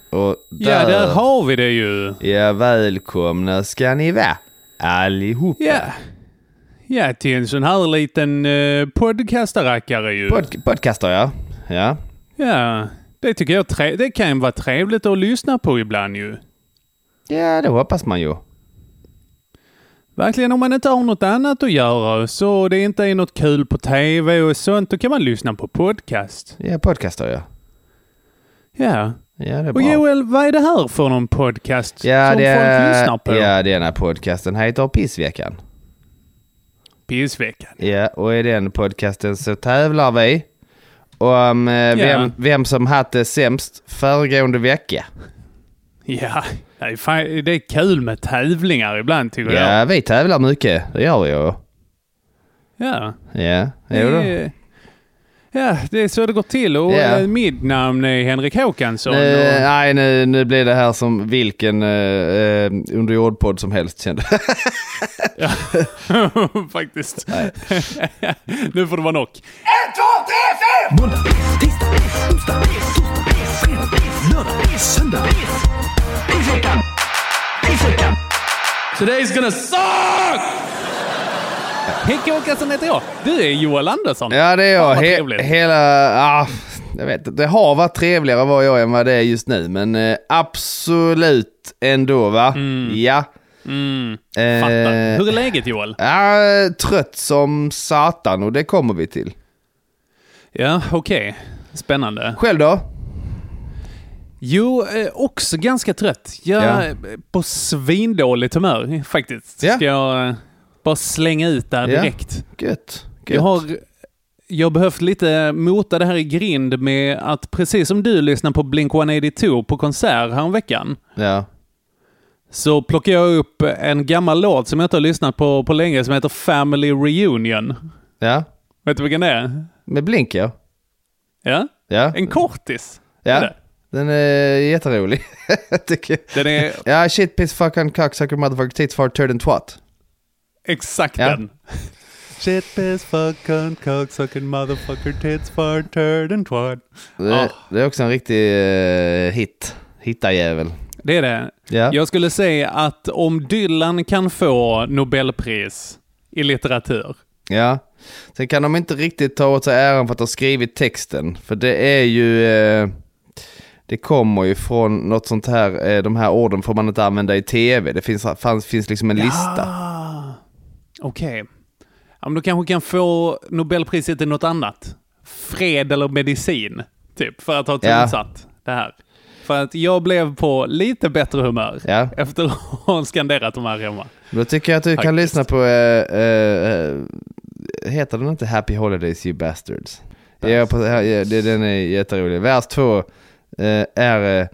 Och där har vi det ju. Ja, välkomna ska ni vara allihopa. Ja, till en sån här liten podcastarackare ju. Podcaster, ja. Ja, det tycker jag det kan vara trevligt att lyssna på ibland ju. Ja, det hoppas man ju. Verkligen, om man inte har något annat att göra så det inte är något kul på tv och sånt, då kan man lyssna på podcast. Ja, podcaster, ja. Ja, det är och bra. Joel, vad är det här för någon podcast som folk lyssnar på? Ja, den här podcasten heter Pissveckan. Pissveckan. Ja, och i den podcasten så tävlar vi om vem som haft det sämst föregående vecka. Ja, det är kul med tävlingar ibland tycker jag. Ja, vi tävlar mycket. Det gör vi ju. Ja. Ja, det är så det går till. Och mitt namn är Henrik Håkansson. Nej, nu blir det här som vilken underjordpodd som helst, kände. Ja, faktiskt. Nu får det vara nog. 1, 2, 3, 4! Måndag, tisdag, onsdag, torsdag, fredag, lördag, söndag. Pissveckan. Today's gonna suck! Henrik Håkansson heter jag. Du är Joel Andersson. Ja, det är jag. Jag vet inte. Det har varit trevligare var jag än vad det är just nu. Men absolut ändå, va? Ja. Fattar. Hur är läget, Joel? Trött som satan, och det kommer vi till. Ja, okej. Spännande. Själv då? Jo, också ganska trött. Jag är på svindåligt humör faktiskt. Ska jag bara slänga ut där direkt. Gött. Jag har behövt lite mota det här i grind med att precis som du lyssnar på Blink-182 på konsert här om veckan. Ja. Så plockar jag upp en gammal låt som jag inte har lyssnat på länge som heter Family Reunion. Ja. Vet du vilken det är? Med Blink, ja. Ja? En kortis. Ja. Den är jätterolig. Den är... Ja, shit, piss, fucking cocksucker, motherfucker, tits, fart, turd and twat. Exakt den. Shit, piss, fucking cocksucker, motherfucker, tits, fart, turd and twat. Det är också en riktig hittarjävel. Det är det. Ja. Jag skulle säga att om Dylan kan få Nobelpris i litteratur. Ja. Sen kan de inte riktigt ta åt sig äran för att ha skrivit texten. För det är ju... det kommer ju från något sånt här... de här orden får man inte använda i tv. Det finns liksom en lista. Okej. Ja, men då kanske kan få Nobelpriset i något annat. Fred eller medicin. Typ. För att ha tonsatt det här. För att jag blev på lite bättre humör efter att ha skanderat de här hemma. Då tycker jag att du kan lyssna på... heter den inte Happy Holidays, you bastards? Den är jätterolig. Vers 2 är...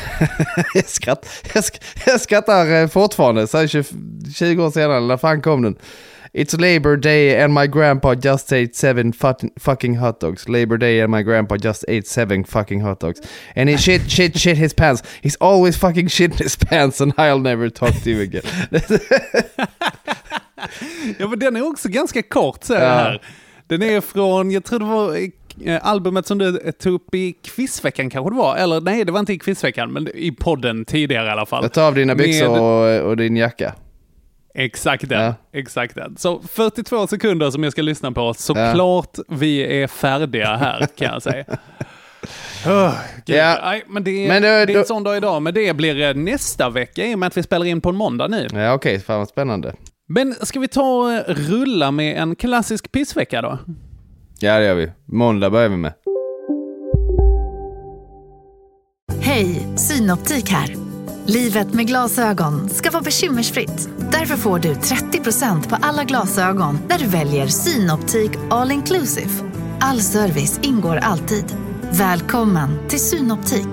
jag skrattar fortfarande. Så 20 år senare, när fan kom den? It's Labor Day and my grandpa just ate 7 fucking hot dogs. Labor Day and my grandpa just ate 7 fucking hot dogs. And he shit his pants. He's always fucking shit his pants and I'll never talk to you again. Ja, men den är också ganska kort så här. Den är från, jag tror det var albumet som du tog upp i quizveckan kanske det var. Eller nej, det var inte i quizveckan, men i podden tidigare i alla fall. Jag tar av dina byxor och din jacka. Exakt den. Exakt den. Så 42 sekunder som jag ska lyssna på. Såklart vi är färdiga här, kan jag säga. Nej, men det är en sån dag idag. Men det blir nästa vecka i och med att vi spelar in på en måndag nu. Ja, okej. Fan vad spännande. Men ska vi ta rulla med en klassisk pissvecka då? Ja, det gör vi. Måndag börjar vi med. Hej, Synoptik här. Livet med glasögon ska vara bekymmersfritt. Därför får du 30% på alla glasögon när du väljer Synoptik All Inclusive. All service ingår alltid. Välkommen till Synoptik.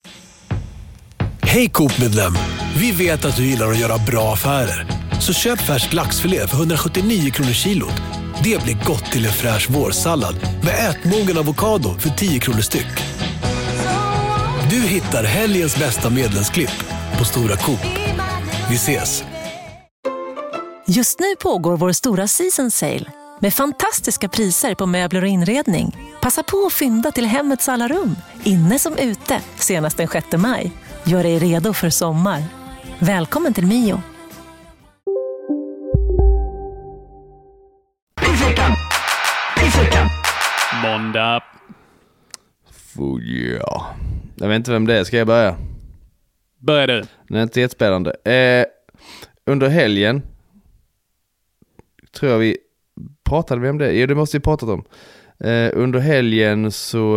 Hej Coop-medlem. Vi vet att du gillar att göra bra affärer. Så köp färsk laxfilé för 179 kronor kilot. Det blir gott till en fräsch vårsallad med ätmogen avokado för 10 kronor styck. Du hittar helgens bästa medlemsklipp på Stora Coop. Vi ses! Just nu pågår vår stora season sale med fantastiska priser på möbler och inredning. Passa på att fynda till hemmets alla rum, inne som ute, senast den 6 maj. Gör dig redo för sommar. Välkommen till Mio. Måndag. Ja. Jag vet inte vem det är. Ska jag börja? Börjar du? Det är inte jättespännande. Under helgen tror jag vi pratade vi om det. Ja, det måste vi pratat om. Under helgen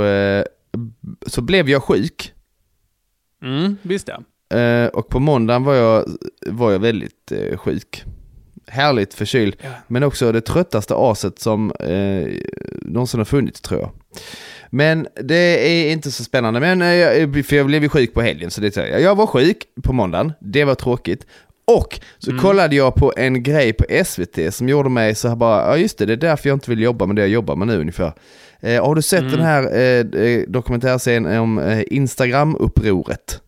så blev jag sjuk. Visst det. Och på måndagen var jag väldigt sjuk. Härligt förkyld. Ja. Men också det tröttaste aset som någonsin har funnits, tror jag. Men det är inte så spännande. Men för jag blev sjuk på helgen. Så det säger jag. Jag var sjuk på måndagen. Det var tråkigt. Och så kollade jag på en grej på SVT som gjorde mig så här bara, ja just det är därför jag inte vill jobba med det jag jobbar med nu ungefär. Har du sett den här dokumentärserien om Instagram-upproret?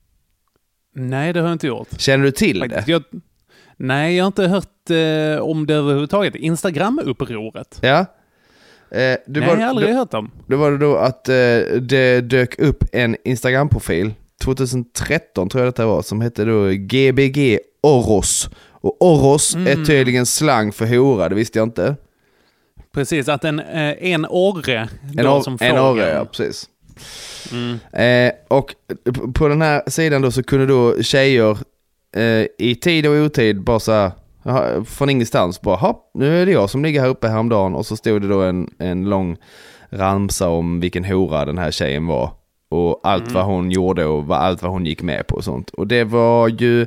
Nej, det har jag inte gjort. Känner du till det? Nej, jag har inte hört om det överhuvudtaget. Instagram-upproret? Ja. Nej, jag har aldrig hört om. Det var det då att det dök upp en Instagram-profil 2013 tror jag det var, som hette då GBG Oros. Och Oros är tydligen slang för hora, det visste jag inte. Precis, att en orre som en orre, ja, precis. Och på den här sidan då så kunde då tjejer i tid och otid bara så här, från ingenstans bara, hopp, nu är det jag som ligger här uppe häromdagen, och så stod det då en lång ramsa om vilken hora den här tjejen var och allt vad hon gjorde och allt vad hon gick med på och sånt. Och det var ju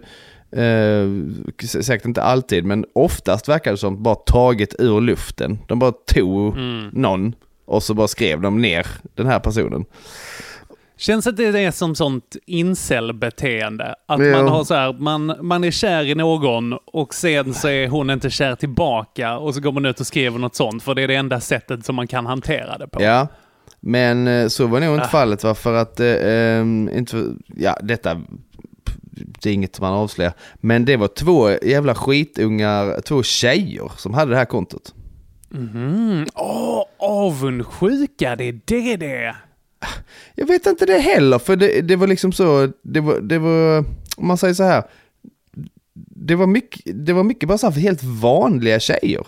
säkert inte alltid, men oftast verkar det som bara taget ur luften. De bara tog någon och så bara skrev de ner den här personen. Känns att det är som sånt incel-beteende. Att man har så här, man är kär i någon och sen så är hon inte kär tillbaka och så går man ut och skriver något sånt, för det är det enda sättet som man kan hantera det på. Ja, men så var nog inte fallet, va? För att detta det är inget man avslöjar. Men det var 2 jävla skitungar, 2 tjejer som hade det här kontot. Avundsjuka, det är det. Jag vet inte det heller, för det var liksom så, det var om man säger så här, det var mycket bara så här för helt vanliga tjejer.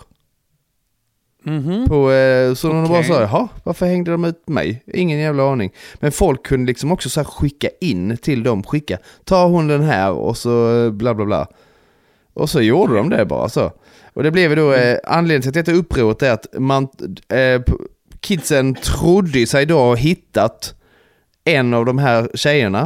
Så de bara sa, jaha, varför hängde de ut mig? Ingen jävla aning. Men folk kunde liksom också så här skicka in till dem, ta hon den här och så bla bla bla. Och så gjorde de det bara så. Och det blev då anledningen till att detta upproret är att man kidsen trodde sig då ha hittat en av de här tjejerna.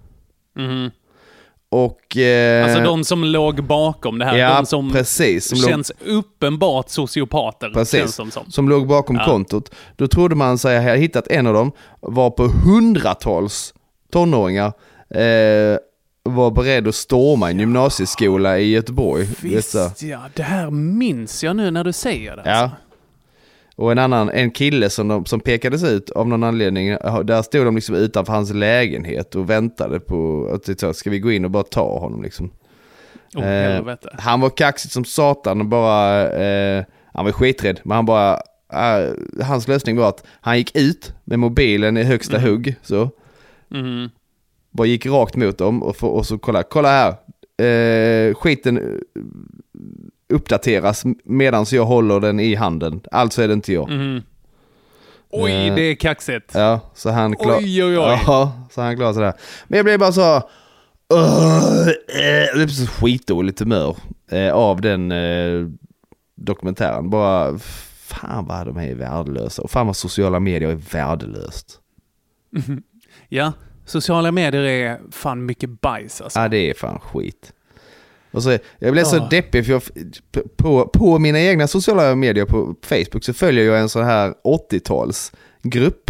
Och alltså de som låg bakom det här, ja, de som precis, som känns uppenbart sociopater. Precis, känns som låg bakom kontot. Då trodde man sig ha hittat en av dem, var på hundratals tonåringar var beredd att storma en gymnasieskola i Göteborg. Visst, ja, det här minns jag nu när du säger det. Ja. Alltså. Och en kille som pekades ut av någon anledning, där stod de liksom utanför hans lägenhet och väntade på att ska vi gå in och bara ta honom liksom. Han var kaxigt som satan och bara han var skiträdd, men han bara hans lösning var att han gick ut med mobilen i högsta hugg så. Bara gick rakt mot dem och så kolla här. Skiten uppdateras medan jag håller den i handen. Alltså är det inte jag. Oj, det är kaxigt. Ja, så han oj. Ja, så han klarade sig där. Men jag blev bara så det blev så skitdåligt humör av den dokumentären. Bara fan vad de är värdelösa. Och fan vad sociala medier är värdelöst. Ja, sociala medier är fan mycket bajs alltså. Ja, det är fan skit. Och så, jag blev så deppig för på mina egna sociala medier på Facebook så följer jag en sån här 80-talsgrupp.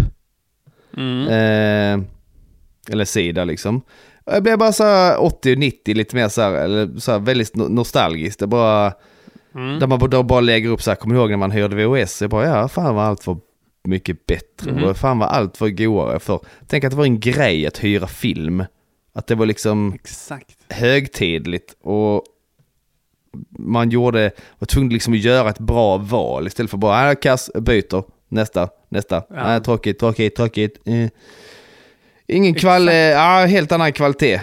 Eller sida liksom. Och jag blev bara så 80-90 lite mer så här, eller så här väldigt nostalgiskt. Det bara där man bara lägger upp så här, kommer du ihåg när man hörde VHS? Jag bara, ja, fan var allt var mycket bättre. Och fan var allt var godare för. Tänk att det var en grej att hyra film. Att det var liksom högtidligt och man var tvungen liksom att göra ett bra val istället för bara kass, byter, nästa. Nej, tråkigt. helt annan kvalitet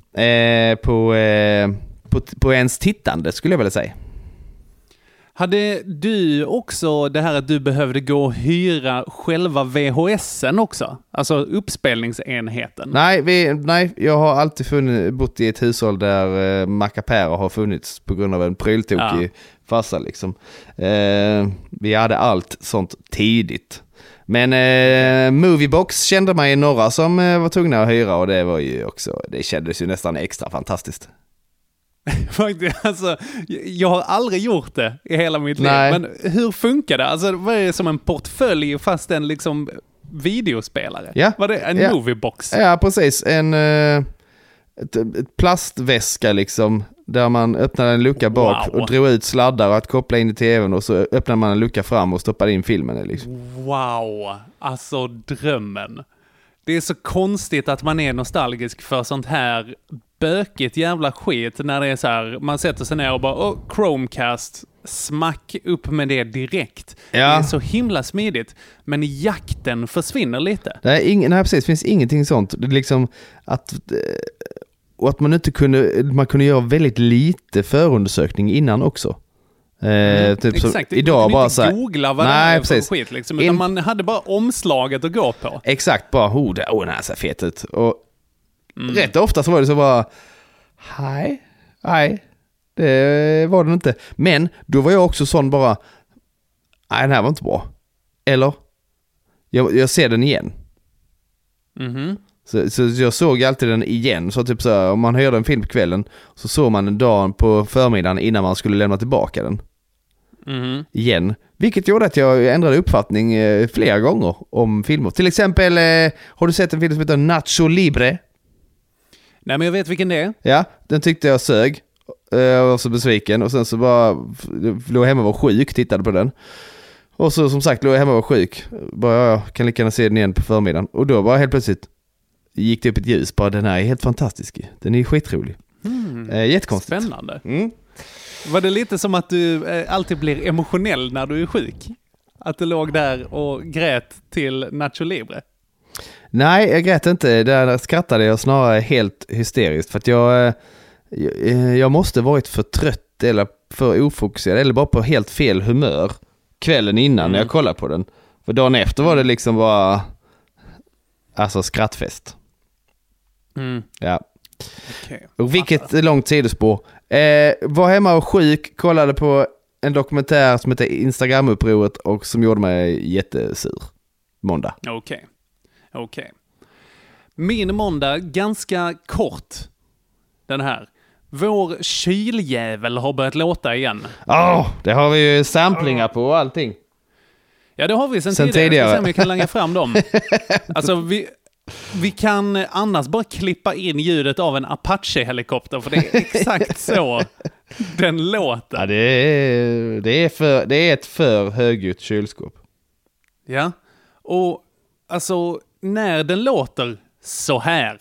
på ens tittande, skulle jag vilja säga. Hade du också det här att du behövde gå och hyra själva VHSen också? Alltså uppspelningsenheten? Nej, jag har alltid bott i ett hushåll där mackapärer har funnits på grund av en pryltokig farsa liksom. Vi hade allt sånt tidigt. Men Moviebox kände man ju några som var tvungna att hyra, och det var ju också, det kändes ju nästan extra fantastiskt. Faktiskt, alltså, jag har aldrig gjort det i hela mitt liv. Men hur funkar det? Alltså, vad är det som en portfölj fast en liksom videospelare? Ja. Var det en Moviebox? Ja, precis. Ett plastväska liksom, där man öppnade en lucka bak och drog ut sladdar och att koppla in i tvn, och så öppnade man en lucka fram och stoppade in filmen liksom. Wow, alltså drömmen. Det är så konstigt att man är nostalgisk för sånt här bökigt jävla skit när det är så här, man sätter sig ner och bara Chromecast, smack upp med det direkt. Ja. Det är så himla smidigt, men jakten försvinner lite. Nej, precis, det finns ingenting sånt. Det är liksom att man inte kunde göra väldigt lite förundersökning innan också. Typ exakt, idag bara så här, googla vad det är för skit liksom, utan man hade bara omslaget att gå på. Exakt, bara den här ser fet ut. Och rätt ofta så var det så bara nej, det var den inte. Men då var jag också sån bara, nej, den här var inte bra. Eller jag ser den igen. Så jag såg alltid den igen. Så typ så här, om man hörde en film på kvällen, så såg man en dag på förmiddagen innan man skulle lämna tillbaka den. Igen. Vilket gjorde att jag ändrade uppfattning flera gånger om filmer. Till exempel, har du sett en film som heter Nacho Libre? Nej, men jag vet vilken det är. Ja, den tyckte jag sög. Jag var så besviken. Och sen så bara låg hemma och var sjuk, tittade på den. Och så som sagt, låg hemma och var sjuk. Bara, jag kan lika gärna se den igen på förmiddagen. Och då bara helt plötsligt gick det upp ett ljus. Bara, den här är helt fantastisk. Den är skitrolig. Jättekonstigt. Spännande. Var det lite som att du alltid blir emotionell när du är sjuk? Att du låg där och grät till Nacho Libre? Nej, jag grät inte. Där skrattade jag snarare helt hysteriskt. För att jag måste varit för trött eller för ofokuserad eller bara på helt fel humör kvällen innan när jag kollade på den. För dagen efter var det liksom bara skrattfest. Ja. Okay. Och vilket långt sidospår. Var hemma och sjuk, kollade på en dokumentär som heter Instagram-upproret och som gjorde mig jättesur. Måndag. Okej. Min måndag, ganska kort. Den här. Vår kyljävel har börjat låta igen. Det har vi ju samplingar på och allting. Ja, det har vi sen tidigare. Jag ska se om vi kan langa fram dem. Alltså, vi kan annars bara klippa in ljudet av en Apache-helikopter, för det är exakt så den låter. Ja, det är ett för högljutt kylskåp. Ja, och alltså när den låter så här.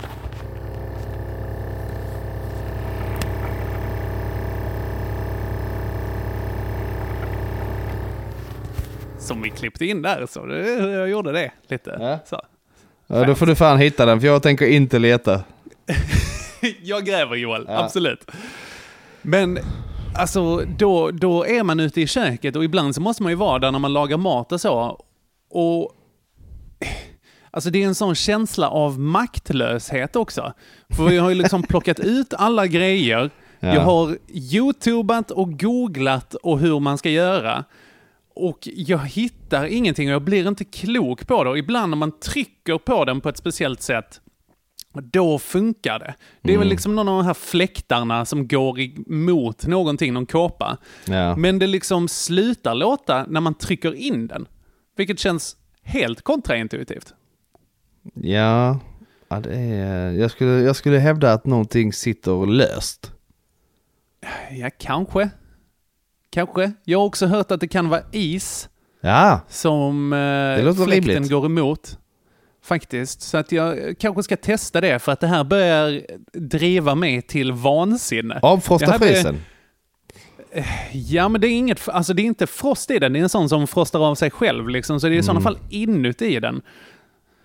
Som vi klippte in där, så jag gjorde det lite. Ja. Så. Ja, då får du fan hitta den, för jag tänker inte leta. Jag gräver, Joel, absolut. Men alltså, då är man ute i köket, och ibland så måste man ju vara där när man lagar mat och så. Och alltså det är en sån känsla av maktlöshet också. För jag har ju liksom plockat ut alla grejer. Ja. Jag har YouTubat och googlat och hur man ska göra. Och jag hittar ingenting och jag blir inte klok på det. Och ibland när man trycker på den på ett speciellt sätt, då funkar det. Det är väl liksom någon av de här fläktarna som går emot någonting, någon kåpa. Ja. Men det liksom slutar låta när man trycker in den. Vilket känns helt kontraintuitivt. Ja, det är, jag skulle hävda att någonting sitter löst. Ja, kanske. Jag har också hört att det kan vara is som fläkten går emot. Faktiskt. Så att jag kanske ska testa det, för att det här börjar driva mig till vansinne. Avfrosta frysen? Ja, men det är inget, alltså det är inte frost i den. Det är en sån som frostar av sig själv liksom. Så det är i sådana fall inuti den.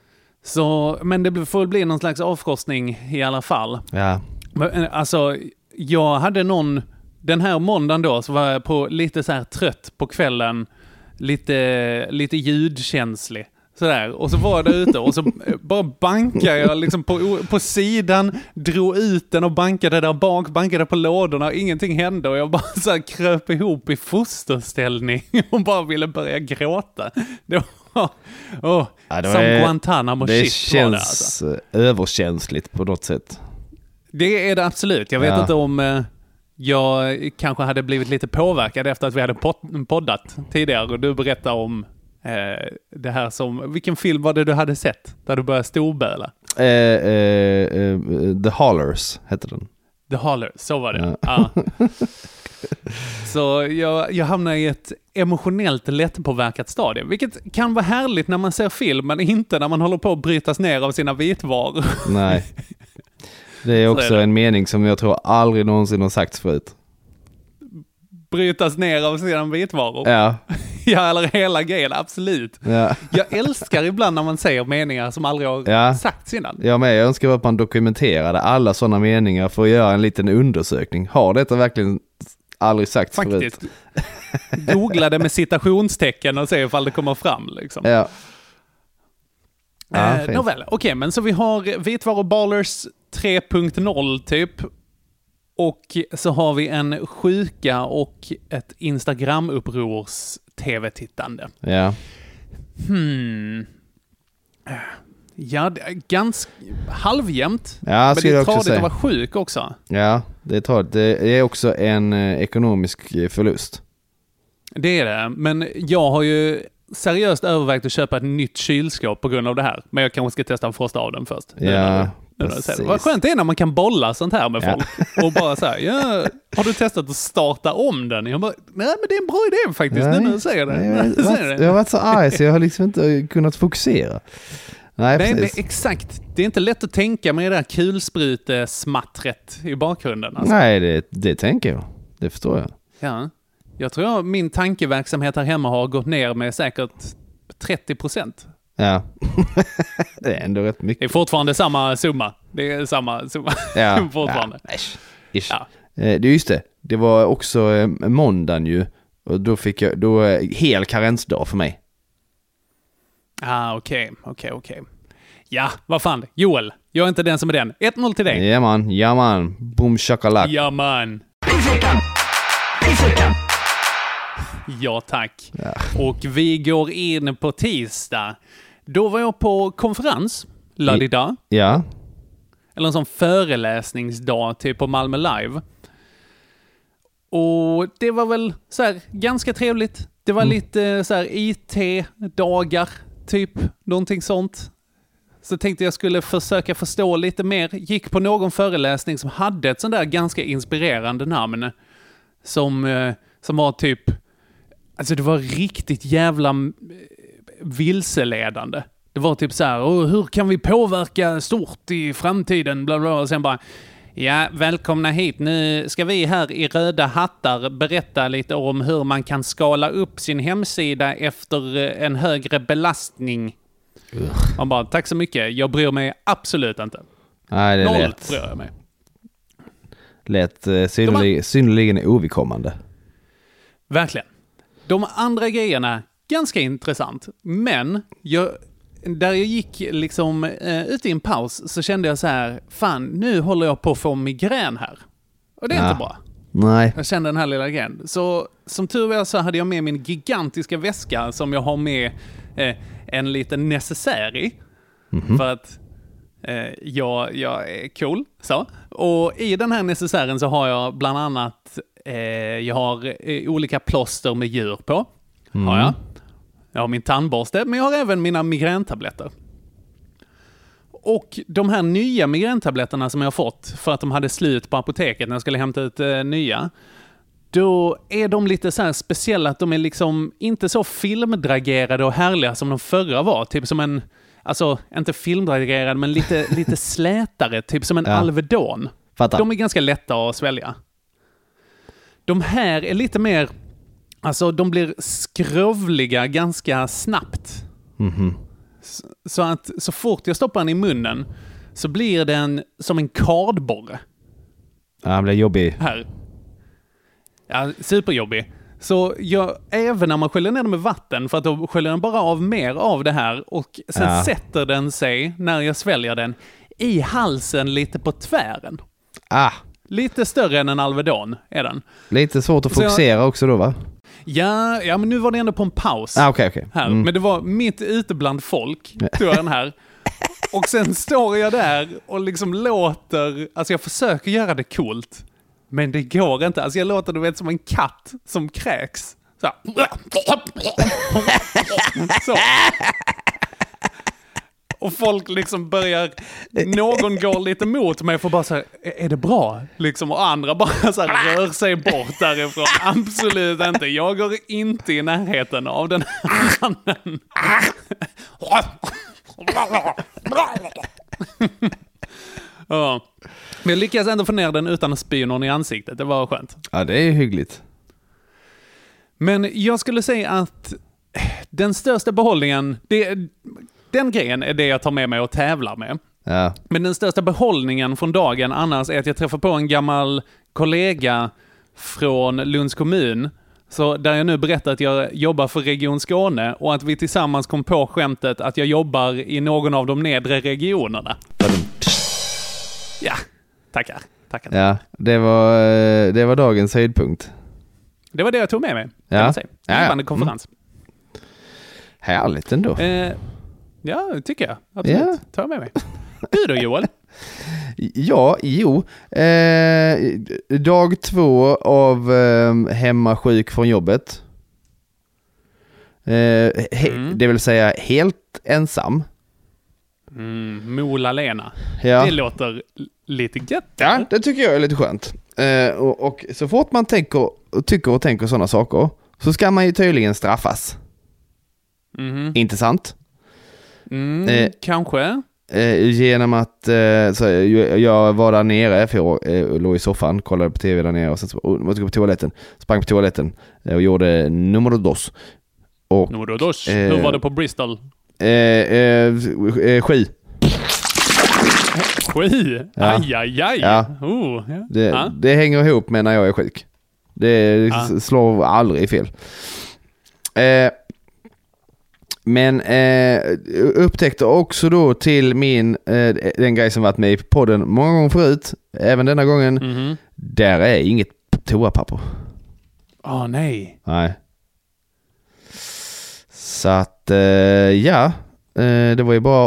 Så, men det får bli någon slags avfrostning i alla fall. Ja. Men, alltså, jag hade den här måndagen då, så var jag på lite så här trött på kvällen, lite ljudkänslig. Sådär. Och så var jag där ute och så bara bankade jag liksom på sidan, drog ut den och bankade där bak, bankade på lådorna, ingenting hände och jag bara så här kröp ihop i fosterställning och bara ville börja gråta. Det var som Guantanamo det shit känns var det alltså. Överkänsligt på något sätt. Det är det absolut. Jag vet inte om jag kanske hade blivit lite påverkad efter att vi hade poddat tidigare och du berättade om det här som... Vilken film var det du hade sett där du började storböla? The Hollers hette den. The Hollers, så var det. Ja. Så jag hamnar i ett emotionellt lättpåverkat stadie, vilket kan vara härligt när man ser film, men inte när man håller på att brytas ner av sina vitvaror. Nej. Det är också en mening som jag tror aldrig någonsin har sagts förut. Brytas ner av sina vitvaror? Ja. Ja, eller hela grejen, absolut. Ja. Jag älskar ibland när man säger meningar som aldrig har sagts innan. Jag med, jag önskar att man dokumenterade alla sådana meningar för att göra en liten undersökning. Har detta verkligen aldrig sagts förut? Googla det med citationstecken och se ifall det kommer fram. Liksom. Ja. Nåväl, okej, men så vi har vitvaruballers 3.0 typ. Och så har vi en sjuka och ett Instagram-upprors tv-tittande. Ja. Ja, det är ganska halvjämnt. Ja, men det är tradigt att vara sjuk också. Ja, det är tradigt. Det är också en ekonomisk förlust. Det är det, men jag har ju seriöst övervägt att köpa ett nytt kylskåp på grund av det här. Men jag kanske ska testa att frosta av den först. Ja, vad skönt det är när man kan bolla sånt här med folk. Och bara så här, har du testat att starta om den? Jag bara, nej men det är en bra idé faktiskt, nu när du säger det. Jag har varit så arg så jag har liksom inte kunnat fokusera. Nej, det exakt. Det är inte lätt att tänka med det där kulsprutesmattret i bakgrunden. Alltså. Nej, det tänker jag. Det förstår jag. Ja. Jag tror min tankeverksamhet här hemma har gått ner med säkert 30%. Ja. Det är ändå rätt mycket. Det är fortfarande samma summa. Det är samma summa. Ja. fortfarande. Ja. Ja. Det är just det. Det var också måndagen ju. Och då fick jag hel karensdag för mig. Okej. Ja, vad fan. Joel, jag är inte den som är den. 1-0 till dig. Ja man. Boom shakalak. Ja man. Ja tack. Ja. Och vi går in på tisdag. Då var jag på konferens. Ladida. Ja. Eller en sån föreläsningsdag typ på Malmö Live. Och det var väl så här ganska trevligt. Det var lite så här IT-dagar typ. Någonting sånt. Så tänkte jag skulle försöka förstå lite mer. Gick på någon föreläsning som hade ett sånt där ganska inspirerande namn. Som var typ... Alltså det var riktigt jävla vilseledande. Det var typ så här, hur kan vi påverka stort i framtiden? Bla bla, och sen bara, ja, välkomna hit. Nu ska vi här i röda hattar berätta lite om hur man kan skala upp sin hemsida efter en högre belastning. Man bara, tack så mycket. Jag bryr mig absolut inte. Nej, det är Noll bryr jag mig. Lätt synnerligen ovidkommande. Verkligen. De andra grejerna, ganska intressant. Men där jag gick liksom ut i en paus så kände jag så här, fan, nu håller jag på att få migrän här. Och det är inte bra. Nej. Jag kände den här lilla grejen. Så som tur var så hade jag med min gigantiska väska som jag har med en liten necessär i. Mm-hmm. För att jag är cool. Så. Och i den här necessären så har jag bland annat jag har olika plåster med djur på. Har jag. Jag har min tandborste, men jag har även mina migräntabletter. Och de här nya migräntabletterna som jag har fått för att de hade slut på apoteket när jag skulle hämta ut nya, då är de lite så här speciella att de är liksom inte så filmdragerade och härliga som de förra var. Typ som en, alltså inte filmdragerad men lite slätare, typ som en Alvedon. Fattar. De är ganska lätta att svälja. De här är lite mer, alltså de blir skrovliga ganska snabbt. Mm-hmm. Så att så fort jag stoppar den i munnen så blir den som en kardborre. Ja, han blir jobbig. Här. Ja, superjobbig. Så även när man sköljer ner den med vatten, för att då sköljer den bara av mer av det här och sen sätter den sig, när jag sväljer den, i halsen lite på tvären. Lite större än en Alvedon är den. Lite svårt att fokusera också då, va? Ja, men nu var det ändå på en paus. Okej. Här. Men det var mitt ute bland folk, tog jag den här. Och sen står jag där och liksom låter, alltså jag försöker göra det coolt, men det går inte. Alltså jag låter, du vet, som en katt som kräks. Så. Så. Och folk liksom någon går lite mot mig för bara så här, är det bra? Liksom, och andra bara så här rör sig bort därifrån. Absolut inte. Jag går inte i närheten av den här mannen. Ja. Men jag lyckades ändå få ner den utan att spy någon i ansiktet. Det var skönt. Ja, det är hyggligt. Men jag skulle säga att den största behållningen, den grejen är det jag tar med mig och tävlar med. Ja. Men den största behållningen från dagen annars är att jag träffar på en gammal kollega från Lunds kommun. Så där jag nu berättar att jag jobbar för Region Skåne och att vi tillsammans kom på skämtet att jag jobbar i någon av de nedre regionerna. Ja, tackar. Ja, det var dagens höjdpunkt. Det var det jag tog med mig. Ja. Givande konferens. Härligt ändå. Ja, det tycker jag. Absolut. Ja. Ta med mig. Du då, Joel? Ja, dag 2 av hemmasjuk från jobbet. Det vill säga helt ensam. Mola Lena. Ja. Det låter lite gött. Ja, det tycker jag är lite skönt. Och så fort man tycker och tänker sådana saker så ska man ju tydligen straffas. Inte sant? Kanske. Genom att så jag var där nere, för jag låg i soffan, kollade på tv där nere och sen måste gå på toaletten, sprang på toaletten och gjorde nummer dos. Hur var det på Bristol? 7. 7? Ja. Aj. Ja. Det hänger ihop med när jag är sjuk. Det slår aldrig fel. Men upptäckte också då till den grej som varit med i podden många gånger förut, även denna gången, där är inget toapapper. Nej. Så att det var ju bara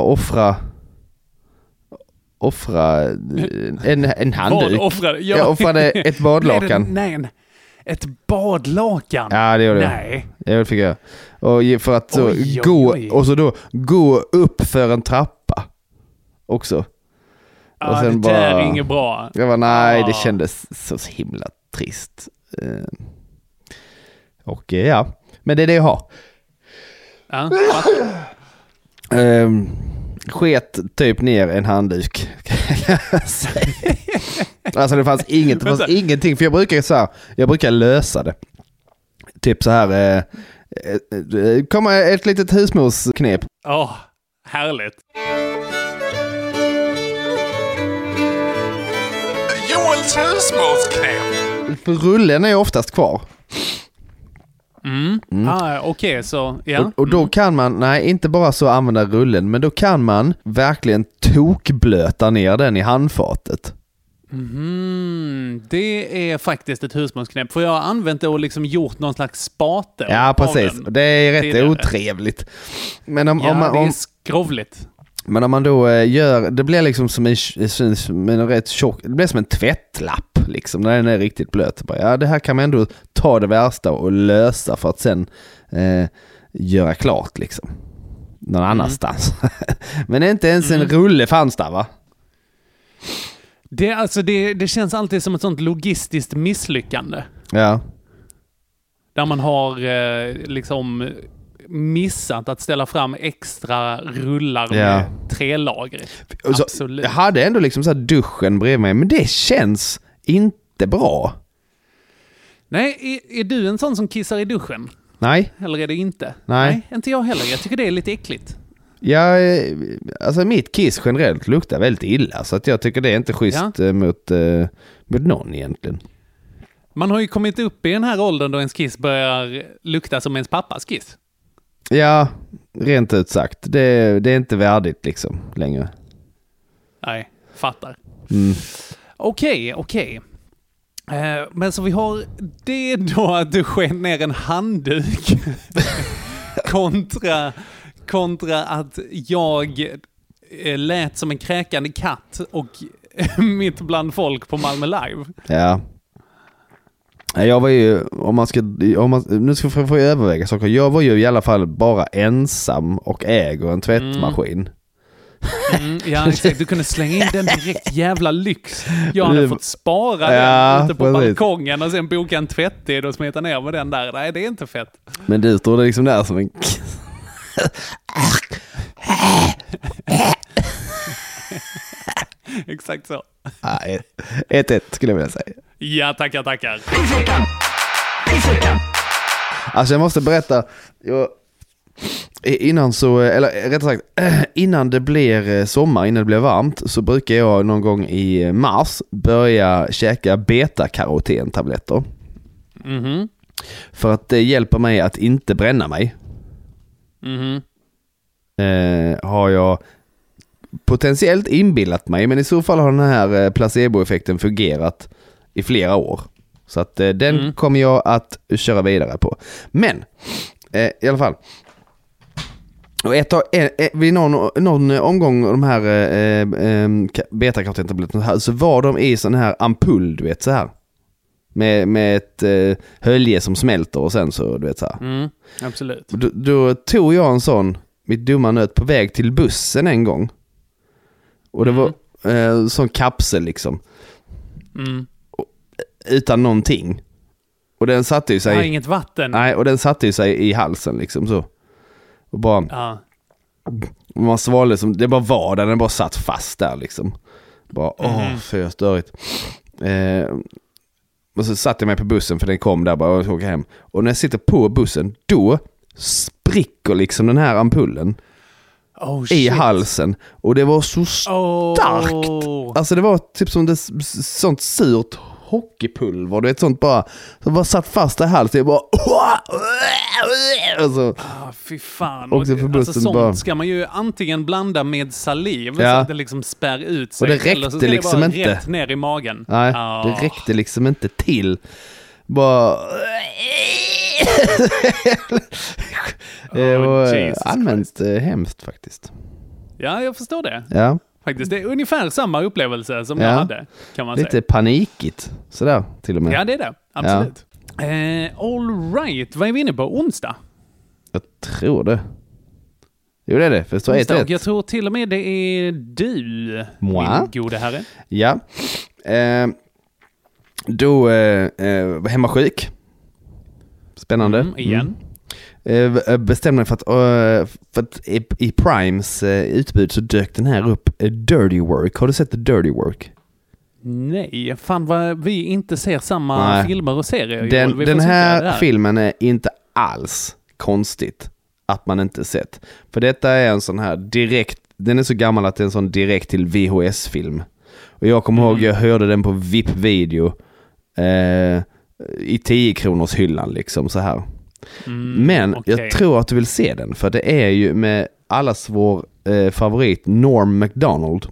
offra en handduk. Jag offrade ett badlakan. Nej. Ett badlakan? Ja, det gjorde det. Nej. Det fick jag. Och för att och så då gå upp för en trappa också. Ja, och sen det är inget bra. Jag var det kändes så himla trist. Och men det är det jag har. Ja. Sket typ ner en handduk. Alltså det fanns ingenting, för jag brukar lösa det. Typ så här kommer ett litet husmorsknep. Härligt. Joels husmorsknep. För rullen är oftast kvar. Okej, så ja. Och då kan man, inte bara så använda rullen, men då kan man verkligen tokblöta ner den i handfatet. Det är faktiskt ett husmorsknep, för jag har använt det och liksom gjort någon slags spatel. Ja, precis. Det är rätt otrevligt. Men om det är skrovligt. Men om man då gör, det blir liksom som en rätt tjock, det blir som en tvättlapp liksom, när den är riktigt blöt. Det här kan man ändå ta det värsta och lösa för att sen göra klart liksom. Någon annanstans. Men inte ens en rulle fanns där, va? Det känns alltid som ett sånt logistiskt misslyckande. Ja. Där man har liksom missat att ställa fram extra rullar med 3-lager. Absolut. Jag hade ändå liksom så här duschen bredvid mig, men det känns inte bra. Nej, är du en sån som kissar i duschen? Nej. Eller är det inte? Nej. Inte jag heller. Jag tycker det är lite äckligt. Ja, alltså mitt kiss generellt luktar väldigt illa. Så att jag tycker det är inte schysst mot någon egentligen. Man har ju kommit upp i den här åldern då ens kiss börjar lukta som ens pappas kiss. Ja, rent ut sagt. Det är inte värdigt liksom längre. Nej, fattar. Okej. Men så vi har det då att du sken ner en handduk kontra att jag lät som en kräkande katt och mitt bland folk på Malmö Live. Ja. Jag var ju, nu ska jag få överväga saker. Jag var ju i alla fall bara ensam och äger en tvättmaskin. Ja, exakt. Du kunde slänga in den direkt, jävla lyx. Jag hade fått spara den ute på balkongen och sen boka en tvättid och smeta ner med den där. Nej, det är inte fett. Men du står liksom där som en... Exakt så. 1-1 skulle jag vilja säga. Ja, tackar. Alltså jag måste berätta, innan det blir sommar, innan det blir varmt, så brukar jag någon gång i mars börja käka beta-karoten-tabletter. För att det hjälper mig att inte bränna mig. Har jag potentiellt inbillat mig, men i så fall har den här placeboeffekten fungerat i flera år. Så att den kommer jag att köra vidare på. Men i alla fall, och vid någon omgång av de här beta-karoten-tabletterna så var de i sån här ampull, du vet, så här. Med ett hölje som smälter och sen så, du vet, så här. Absolut. Då tog jag en sån, mitt dumma nöt, på väg till bussen en gång. Och det var sån kapsel liksom. Utan någonting. Och den satte ju sig... inget vatten. Nej, och den satte ju sig i halsen liksom så. Och bara... Man svalde som... Det bara var där, den bara satt fast där liksom. Bara, för störigt. Och så satte jag mig på bussen för den kom där bara och åka hem. Och när jag sitter på bussen, då spricker liksom den här ampullen i halsen. Och det var så starkt. Alltså det var typ som det sånt surt hockeypulver, du vet, sånt bara som bara satt fast i halsen. Jag bara alltså, fy fan. Alltså sånt bara... ska man ju antingen blanda med saliv så att det liksom spär ut sig. Och det räckte liksom bara inte rätt ner i magen. Nej, det räckte liksom inte till. Bara det var allmänt hemskt faktiskt. Ja, jag förstår det. Ja. Faktiskt, det är ungefär samma upplevelse som jag hade, kan man säga. Lite panikigt, sådär till och med. Ja, det är det. Absolut. All right, vad är vi inne på? Onsdag? Jag tror det. Jo, det är det. För så onsdag, jag tror till och med det är du, min gode herre. Ja. Då hemma sjuk. Spännande. Igen. Bestämde mig för att i Primes utbud så dök den här upp, Dirty Work. Har du sett The Dirty Work? Nej, fan vad vi inte ser samma filmer och serier. Den här filmen är inte alls konstigt att man inte sett. För detta är en sån här direkt, den är så gammal att det är en sån direkt till VHS-film. Och jag kommer ihåg, jag hörde den på VIP-video i 10-kronors hyllan liksom så här. Men jag tror att du vill se den, för det är ju med allas vår favorit Norm Macdonald.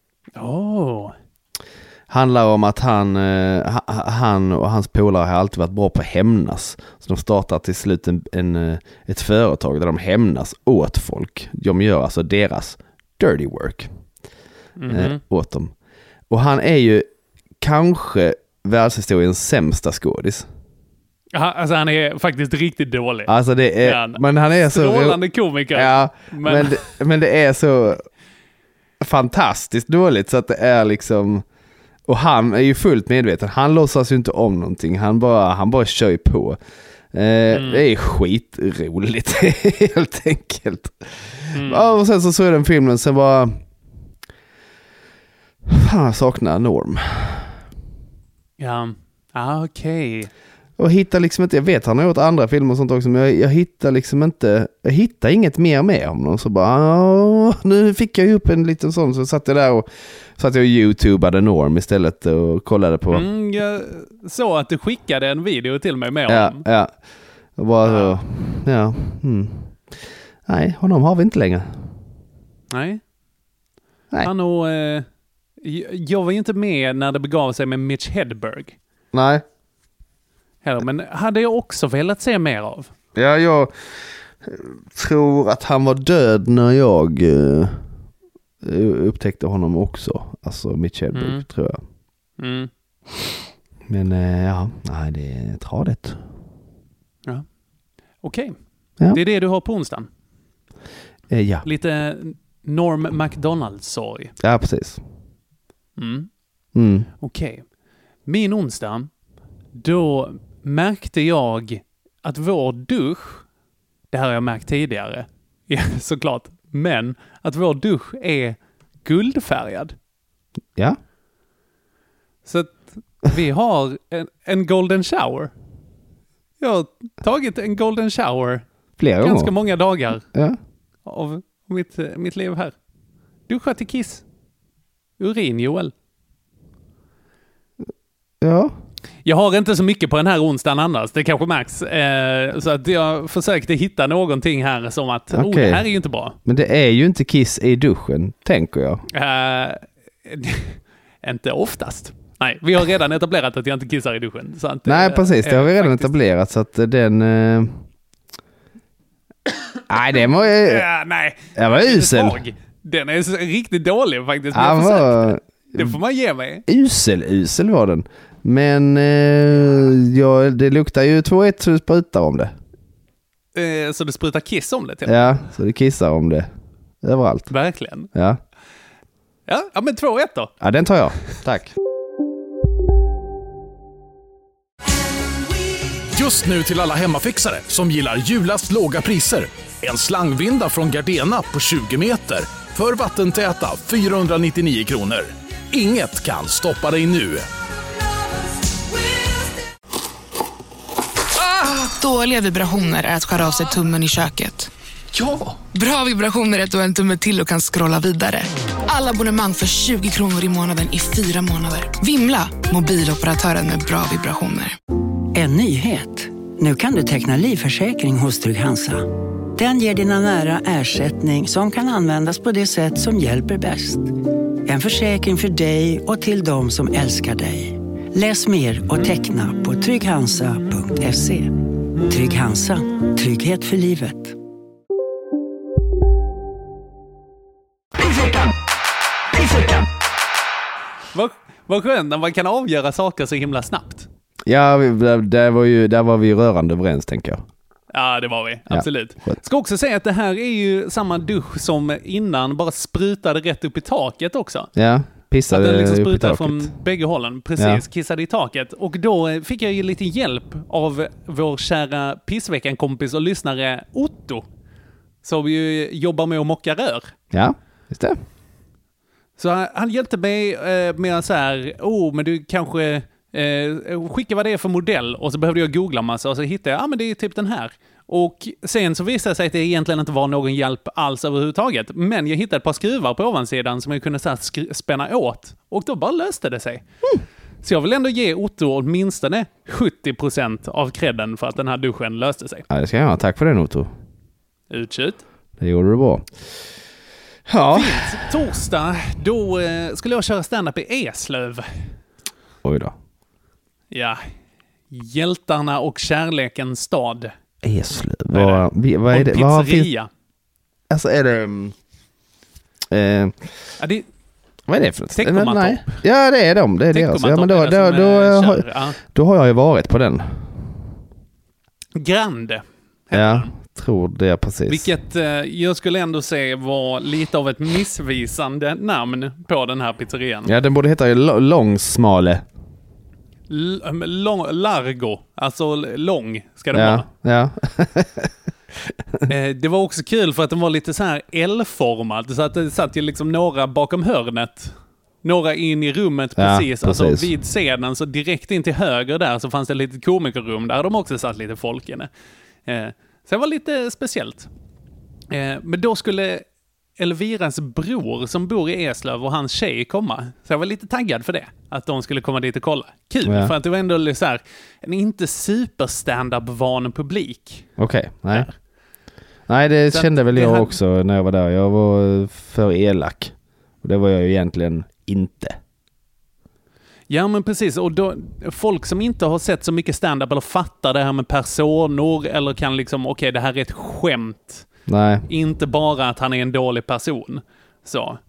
Handlar om att han och hans polare har alltid varit bra på att hämnas. Så de startar till slut ett företag där de hämnas åt folk. De gör alltså deras dirty work åt dem. Och han är ju kanske världshistoriens sämsta skådis. Alltså han är faktiskt riktigt dålig. Alltså det är, men han är så strålande komiker. Ja, men det är så fantastiskt dåligt så att det är liksom, och han är ju fullt medveten. Han låtsas ju inte om någonting. Han bara kör ju på. Det är skitroligt helt enkelt. Och sen så såg jag den filmen, sen bara fan, jag saknar Norm. Ja, okej. Och hittar liksom inte, jag vet han har gjort andra filmer och sånt också, men jag hittar liksom inte, jag hittar inget mer med honom. Så bara, nu fick jag ju upp en liten sån, så satt jag där och YouTubade Norm istället och kollade på. Jag såg att du skickade en video till mig med honom. Ja. Och bara så, ja. Nej, honom har vi inte längre. Nej. Han och, jag var ju inte med när det begav sig med Mitch Hedberg. Nej. Men hade jag också velat se mer av. Ja, jag tror att han var död när jag upptäckte honom också. Alltså Mitch Hedberg, tror jag. Men nej, det är tradigt. Ja. Okej. Ja. Det är det du har på onsdagen. Ja. Lite Norm MacDonald-sorg. Ja, precis. Okej. Min onsdag, då märkte jag att vår dusch, det här har jag märkt tidigare, ja, såklart, men att vår dusch är guldfärgad. Ja. Så att vi har en golden shower. Jag har tagit en golden shower flera gånger. Ganska många dagar av mitt liv här. Duschat i kiss. Urin, Joel. Ja. Jag har inte så mycket på den här onsdagen annars. Det kanske märks. Så att jag försökte hitta någonting här som att det här är ju inte bra. Men det är ju inte kiss i duschen, tänker jag. Inte oftast. Nej, vi har redan etablerat att jag inte kissar i duschen. Så att, nej, precis. Det har vi redan etablerat. Så att den... Nej, det var ju... nej. Det var usel. Den är riktigt dålig faktiskt. Det får man ge mig. Usel var den. Men det luktar ju 2-1 så du sprutar om det. Så du sprutar kiss om det till? Ja, så du kissar om det. Överallt. Verkligen. Ja. Ja, men 2-1 då. Ja, den tar jag. Tack. Just nu till alla hemmafixare som gillar Julas låga priser. En slangvinda från Gardena på 20 meter för vattentäta 499 kronor. Inget kan stoppa dig nu. Dåliga vibrationer är att skära av sig tummen i köket. Ja! Bra vibrationer är att du har en tumme till och kan scrolla vidare. Alla abonnemang för 20 kronor i månaden i 4 månader. Vimla! Mobiloperatören med bra vibrationer. En nyhet. Nu kan du teckna livförsäkring hos Trygg-Hansa. Den ger dina nära ersättning som kan användas på det sätt som hjälper bäst. En försäkring för dig och till de som älskar dig. Läs mer och teckna på trygghansa.se. Trygg-Hansa. Trygghet för livet. Vad skönt när man kan avgöra saker så himla snabbt. Ja, där var vi rörande överens, tänker jag. Ja, det var vi. Absolut. Ja, ska också säga att det här är ju samma dusch som innan, bara sprutade rätt upp i taket också. Ja, pissade att den liksom upp i sprutade taket. från bägge hållen. Precis, kissade i taket. Och då fick jag ju lite hjälp av vår kära pissveckan-kompis och lyssnare Otto. Som ju jobbar med att mocka rör. Ja, just det. Så han hjälpte mig med så här, men du kanske... skicka vad det är för modell och så behövde jag googla massa och så hittade jag, men det är typ den här. Och sen så visade det sig att det egentligen inte var någon hjälp alls överhuvudtaget. Men jag hittade ett par skruvar på ovansidan som jag kunde så här spänna åt. Och då bara löste det sig. Så jag vill ändå ge Otto åtminstone 70% av credden för att den här duschen löste sig. Ja, det ska jag göra. Tack för det, Otto. Utkört. Det gjorde du bra. Ja. Fint. Torsdag, då skulle jag köra stand-up i Eslöv. Oj då. Ja, hjältarna och kärlekens stad. Eslöv. Vad är det? Pizzeria. Alltså är det... vad är det för något? Teckomatorp. Ja, det är de. Det är det alltså. Ja, men då har jag ju varit på den. Grande. Ja, tror det precis. Vilket jag skulle ändå säga var lite av ett missvisande namn på den här pizzerian. Ja, den borde heta Långsmale. Largo, alltså lång ska det vara. Ja. Det var också kul för att den var lite så här L-formad så att det satt ju liksom några bakom hörnet några in i rummet precis. Alltså vid scenen, så direkt in till höger där så fanns det ett litet komikerrum där de också satt lite folk inne. Så det var lite speciellt. Men då skulle Elviras bror som bor i Eslöv och hans tjej komma. Så jag var lite taggad för det. Att de skulle komma dit och kolla. Kul, för att det var ändå så här, en inte super stand-up-van publik. Okej, nej. Nej, det så kände väl jag också när jag var där. Jag var för elak. Och det var jag ju egentligen inte. Ja, men precis. Och då, folk som inte har sett så mycket stand-up eller fattar det här med personer eller kan liksom, okej, det här är ett skämt. Nej. Inte bara att han är en dålig person. Så.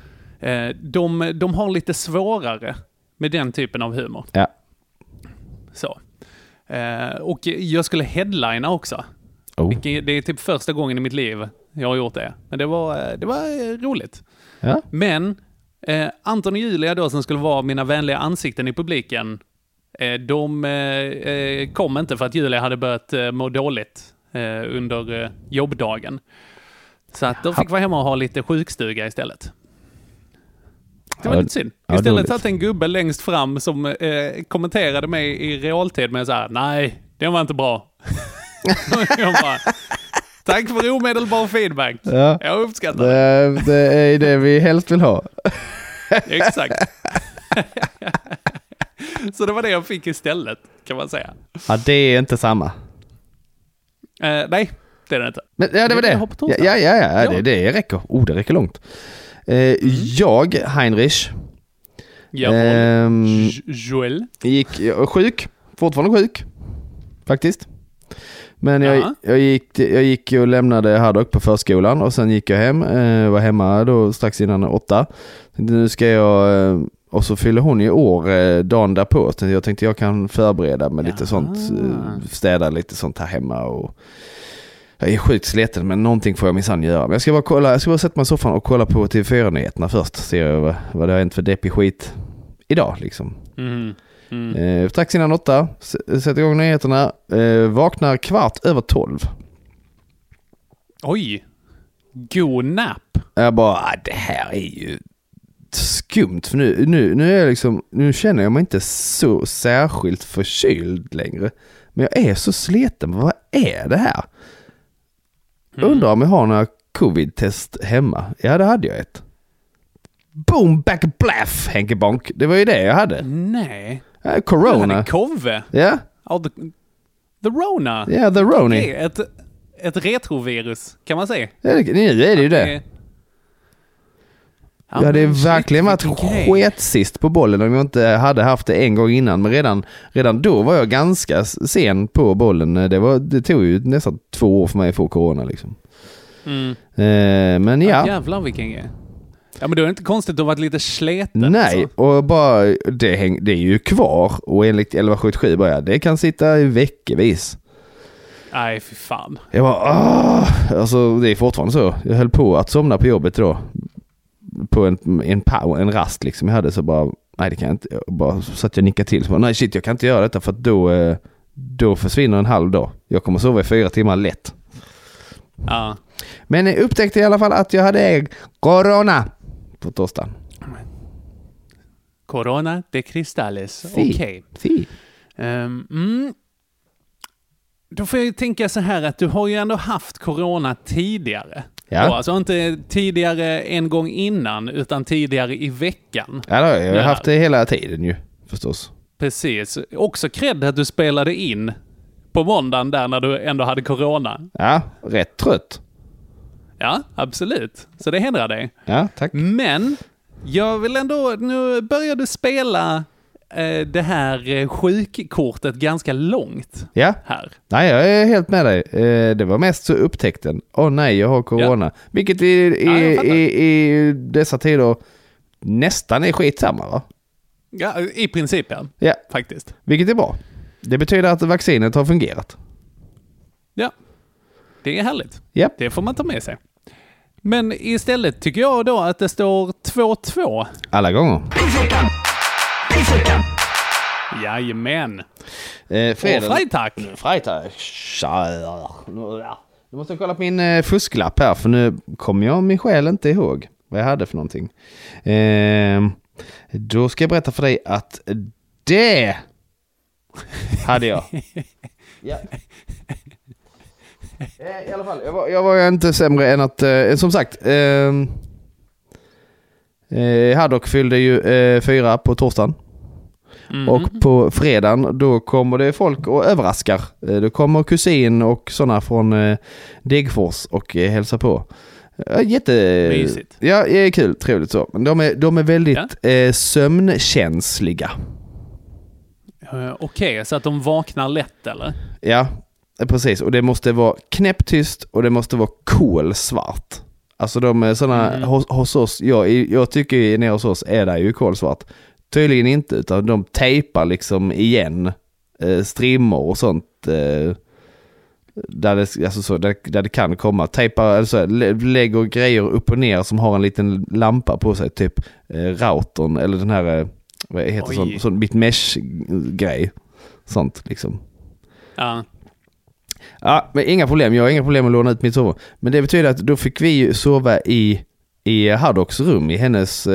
De har lite svårare med den typen av humor. Ja. Så. Och jag skulle headlina också. Det är typ första gången i mitt liv jag har gjort det. Men det var roligt. Ja. Men Anton och Julia då, som skulle vara mina vänliga ansikten i publiken, de kom inte för att Julia hade börjat må dåligt under jobbdagen. Så att de fick vara hemma och ha lite sjukstuga istället. Det var lite synd. Istället satt en gubbe längst fram som kommenterade mig i realtid med så här: nej, det var inte bra. Jag bara, tack för omedelbar feedback. Ja, jag uppskattar det. Det är det vi helst vill ha. Exakt. Så det var det jag fick istället, kan man säga. Ja, det är inte samma. Nej, det är det inte. Men, ja, det var det. Ja. Det räcker. Det räcker långt. Jag, Heinrich. Joel. Gick sjuk. Fortfarande sjuk. Faktiskt. Men jag gick och lämnade Haddock på förskolan och sen gick jag hem. Var hemma då strax innan 8. Nu ska jag... Och så fyller hon i år dagen därpå. Så jag tänkte jag kan förbereda med lite sånt. Städa lite sånt här hemma. Och jag är sjukt sliten, men någonting får jag minsann göra. Men jag ska bara sätta mig i soffan och kolla på TV4-nyheterna först. Se vad det har hänt för deppig skit idag liksom. Strax innan 8. Sätter igång nyheterna. Vaknar 12:15. Oj. God nap. Jag bara, det här är ju skumt. För nu är jag liksom, nu känner jag mig inte så särskilt förkyld längre. Men jag är så sliten. Vad är det här? Undrar om jag har några covid-test hemma. Ja, det hade jag ett. Boom, back, blaff, Henke Bonk. Det var ju det jag hade. Nej. Corona. Du hade kove. Ja. The Rona. Ja, the Roni. Det är ett retrovirus, kan man säga. Ja, nu är det ju det. Ja, det är verkligen varit skit sist på bollen om jag inte hade haft det en gång innan. Men redan då var jag ganska sen på bollen. Det tog ju nästan 2 år för mig att få corona liksom. Men ja. Jävlar vilken grej. Ja, men då är det inte konstigt att du har varit lite sleten. Nej, alltså. Och bara det är ju kvar. Och enligt 1177 bara, det kan sitta i veckovis. Nej, för fan. Jag bara, alltså det är fortfarande så. Jag höll på att somna på jobbet då. På en rast liksom jag hade, så bara, nej det kan jag inte. Bara så att jag nickade till. Så bara, nej shit, jag kan inte göra detta för att då försvinner en halv dag. Jag kommer sova i 4 timmar lätt. Ja. Men jag upptäckte i alla fall att jag hade corona på torsdagen. Corona de cristales. Okej. Då får jag tänka så här att du har ju ändå haft corona tidigare. Ja. Då, alltså inte tidigare en gång innan, utan tidigare i veckan. Ja, jag har haft det hela tiden ju, förstås. Precis. Också cred att du spelade in på måndagen där när du ändå hade corona. Ja, rätt trött. Ja, absolut. Så det hedrar dig. Ja, tack. Men jag vill ändå, nu börjar du spela det här sjukkortet ganska långt. Ja. Här. Nej, jag är helt med dig. Det var mest så upptäckten. Nej, jag har corona. Ja. Vilket i dessa tider nästan är skitsamma, va? Ja, i princip ja. Faktiskt. Vilket är bra. Det betyder att vaccinet har fungerat. Ja, det är härligt. Yep. Det får man ta med sig. Men istället tycker jag då att det står 2-2. Alla gånger. Jajamän. Freitag. Nu måste jag kolla på min fusklapp här, för nu kommer jag min själ inte ihåg vad jag hade för någonting. Då ska jag berätta för dig att det hade jag. Ja. I alla fall, jag var inte sämre än att, som sagt, Haddock fyllde ju 4 på torsdagen. Och på fredagen då kommer det folk och överraskar. Det kommer kusin och sådana från Degfors och hälsar på. Mysigt. Ja, det är kul, trevligt så. Men de är väldigt sömnkänsliga. Okej, så att de vaknar lätt eller? Ja, precis. Och det måste vara knäpptyst och det måste vara kolsvart. Alltså de är sådana hos oss. Jag tycker nere hos oss är det ju kolsvart. Tydligen inte, utan de tejpar liksom igen strimmor och sånt där det kan komma. Tejpar, alltså lägger grejer upp och ner som har en liten lampa på sig, typ routern eller den här vad heter sån bit mesh-grej. Sånt liksom. Ja. Ja, men inga problem. Jag har inga problem att låna ut mitt sovrum. Men det betyder att då fick vi sova i Haddocks rum, i hennes...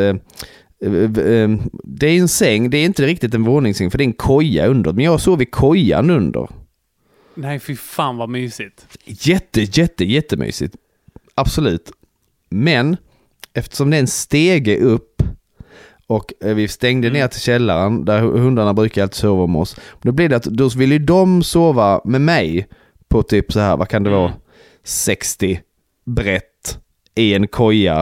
det är en säng, det är inte riktigt en våningssäng för det är en koja under. Men jag sov i kojan under. Nej, fy fan vad mysigt. Jättemysigt. Absolut. Men eftersom det är en stege upp och vi stängde ner till källaren där hundarna brukar alltid sova med oss. Då blir det att då vill ju de sova med mig på typ så här, vad kan det vara? 60 brett i en koja.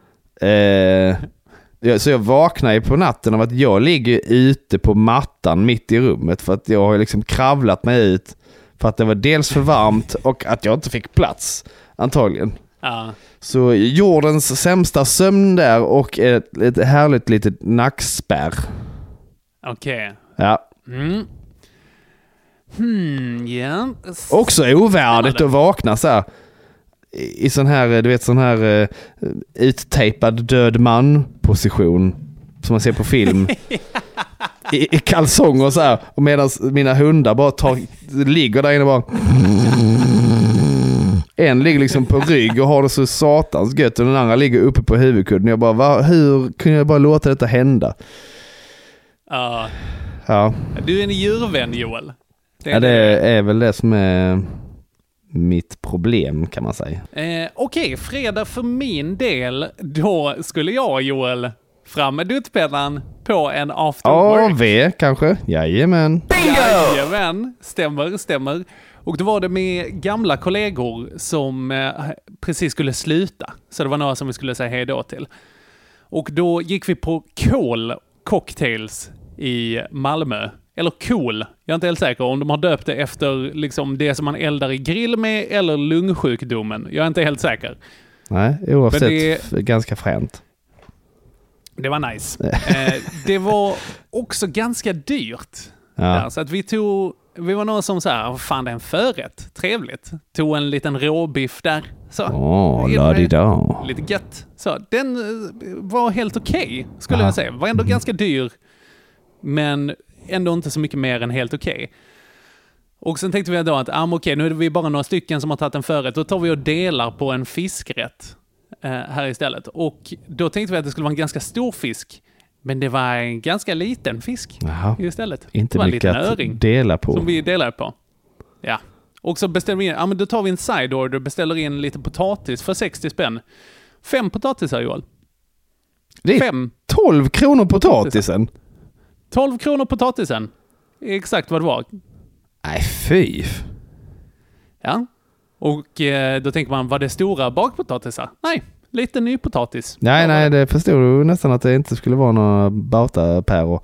Så jag vaknar ju på natten av att jag ligger ute på mattan mitt i rummet för att jag har liksom kravlat mig ut för att det var dels för varmt och att jag inte fick plats antagligen. Ja. Så jordens sämsta sömn där och ett härligt litet nackspärr. Okej. Ja. Yeah. Också ovärdigt att vakna så här i sån här, du vet, sån här uttejpad död man position som man ser på film. I kalsonger och så här, och medan mina hundar bara ligger där inne och bara en ligger liksom på rygg och har det så satans gött och den andra ligger uppe på huvudkudden. Jag bara, hur kunde jag bara låta detta hända? Ja. Du är en djurvän, Joel. Det är väl det som är mitt problem, kan man säga. Okej, fredag för min del. Då skulle jag, Joel, fram med duttpeddan på en after work. AV kanske? Jajamän. Jajamän, stämmer. Och då var det med gamla kollegor som precis skulle sluta. Så det var några som vi skulle säga hej då till. Och då gick vi på Cool Cocktails i Malmö. Eller Cool, jag är inte helt säker om de har döpt det efter liksom det som man eldar i grill med eller lungsjukdomen. Jag är inte helt säker. Nej, oavsett ganska fränt. Det var nice. Det var också ganska dyrt. Ja. Där, så att vi var några som så här, fan det är en förrätt. Trevligt. Tog en liten råbiff där. Lite gött. Så den var helt okej, skulle jag säga. Var ändå ganska dyr. Men ändå inte så mycket mer än helt okej. Och sen tänkte vi då att okej, nu är vi bara några stycken som har tagit en förrätt. Då tar vi och delar på en fiskrätt här istället. Och då tänkte vi att det skulle vara en ganska stor fisk. Men det var en ganska liten fisk istället. Inte det var mycket en liten öring att dela på. Som vi delar på. Ja. Och så beställer vi in, men då tar vi en side order, beställer in lite potatis för 60 spänn. 5 potatisar, Joel. Det är 12 kronor potatisen. 12 kronor potatisen. Exakt vad det var. Nej, fy. Ja. Och då tänker man, var det stora bakpotatisar? Nej, lite ny potatis. Nej, det förstod du nästan att det inte skulle vara några bautapärer.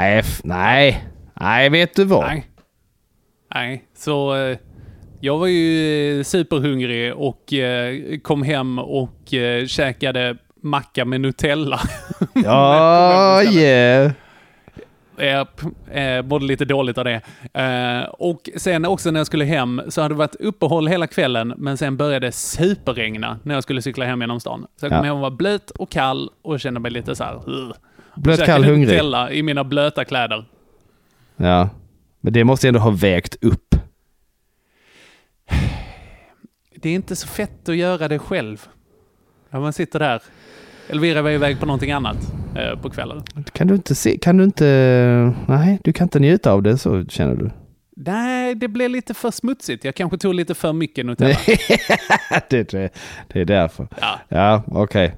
Nej, vet du vad? Nej, så jag var ju superhungrig och kom hem och käkade macka med Nutella. Ja, yeah. Jag mådde lite dåligt av det. Och sen också när jag skulle hem så hade det varit uppehåll hela kvällen, men sen började det superregna när jag skulle cykla hem genom stan. Så jag kom hem och var blöt och kall och kände mig lite så här. Blöt, kall, hungrig. Nutella i mina blöta kläder. Ja, men det måste ändå ha vägt upp. Det är inte så fett att göra det själv. När man sitter där. Elvira var iväg på någonting annat. på kvällen. Kan du kan inte njuta av det, så känner du? Nej, det blev lite för smutsigt. Jag kanske tog lite för mycket Nutella. det är därför. Ja, okej.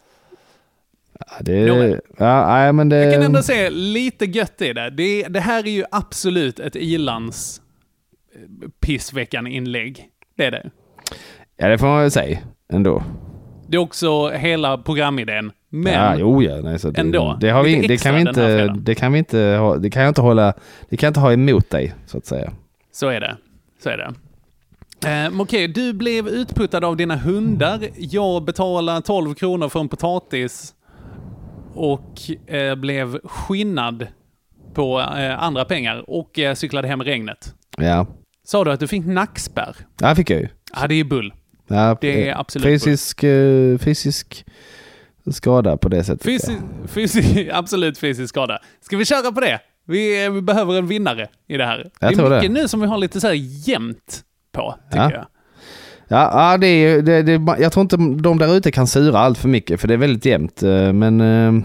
Men det... Jag kan ändå se lite gött i det. Det här är ju absolut ett Ilans pissveckan-inlägg. Det är det. Ja, det får man väl säga ändå. Det är också hela programidén. Men ändå. Det kan jag inte ha emot dig, så att säga. Så är det. Okej, du blev utputtad av dina hundar. Jag betalade 12 kronor för en potatis och blev skinnad på andra pengar och cyklade hem i regnet. Ja. Sa du att du fick nackspärr? Ja, fick jag ju. Ja, det är bull. Ja, det är absolut fysisk skada på det sättet. Absolut fysisk skada. Ska vi köra på det? Vi behöver en vinnare i det här. Det är mycket nu som vi har lite så här jämnt på, tycker jag. Ja, det är jag tror inte de där ute kan sura allt för mycket, för det är väldigt jämnt. Men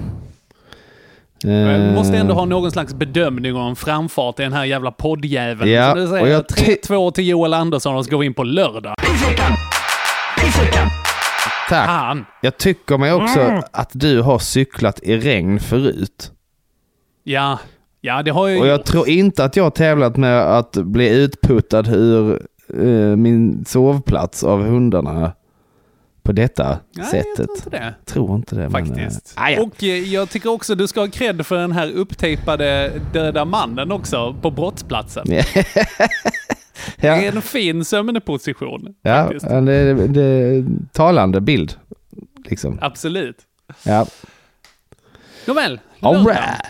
vi måste ändå ha någon slags bedömning om framfart i den här jävla poddjäveln. Ja, så det säger 3-2 till Joel Andersson och ska gå in på lördag. Tack. Han. Jag tycker mig också att du har cyklat i regn förut. Ja, det har jag Och jag tror inte att jag har tävlat med att bli utputtad ur min sovplats av hundarna på detta sättet. Tror inte det. Faktiskt. Men, och jag tycker också du ska ha cred för den här upptejpade döda mannen också på brottsplatsen. Det är en fin sömneposition. Ja, det är talande bild. Liksom. Absolut. Ja. Nåväl. All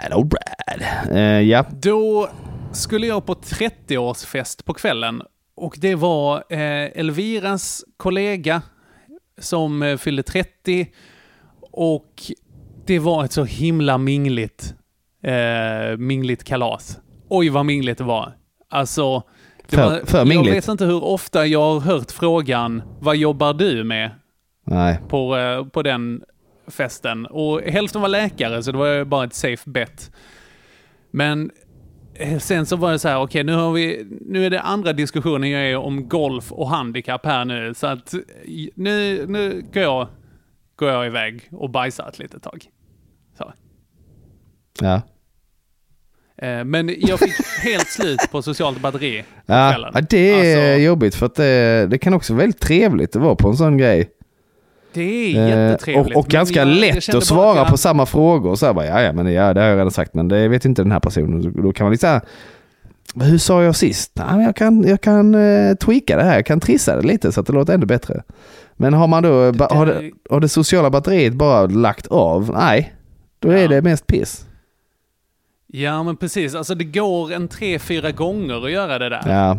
right. Ja. Då skulle jag på 30-årsfest på kvällen. Och det var Elviras kollega som fyllde 30. Och det var ett så himla mingligt kalas. Oj, vad mingligt det var. Alltså, för mingligt. Jag vet inte hur ofta jag har hört frågan, vad jobbar du med? Nej. På den festen. Och hälften var läkare, så det var bara ett safe bet. Men sen så var det så här, okej, nu är det andra diskussioner jag är om golf och handikapp här nu. Så att nu går jag iväg och bajsar ett litet tag. Så. Ja. Men jag fick helt slut på socialt batteri på kvällen. Ja, det är jobbigt, för att det kan också vara väldigt trevligt att vara på en sån grej. Det är jättetrevligt. Och ganska lätt att svara på samma frågor. Så här bara, det har jag redan sagt, men det vet inte den här personen. Då kan man liksom, hur sa jag sist? Nej, jag kan tweaka det här. Jag kan trissa det lite så att det låter ännu bättre. Men har man då har det sociala batteriet bara lagt av? Nej, då är det mest piss. Ja, men precis. Alltså det går 3-4 gånger att göra det där. Ja.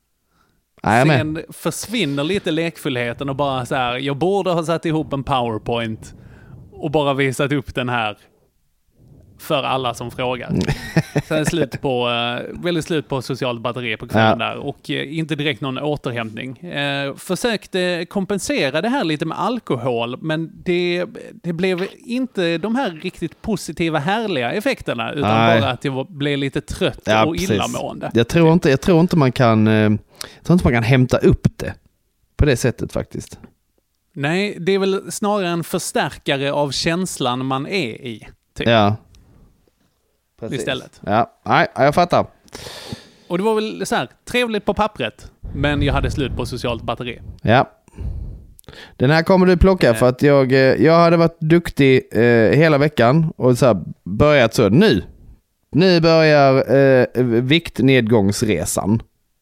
Sen försvinner lite lekfullheten och bara så här, jag borde ha satt ihop en PowerPoint och bara visat upp den här för alla som frågar. Sen väldigt slut på socialt batteri på kvällen där, och inte direkt någon återhämtning. Försökte kompensera det här lite med alkohol, men det blev inte de här riktigt positiva, härliga effekterna, utan bara att jag blev lite trött och illamående. Jag tror inte man kan hämta upp det på det sättet faktiskt. Nej, det är väl snarare en förstärkare av känslan man är i. Typ. Ja. Precis. Istället. Ja, nej, jag fattar. Och det var väl så här, trevligt på pappret, men jag hade slut på socialt batteri. Ja. Den här kommer du plocka för att jag hade varit duktig hela veckan och så här börjat så, nu börjar viktnedgångsresan.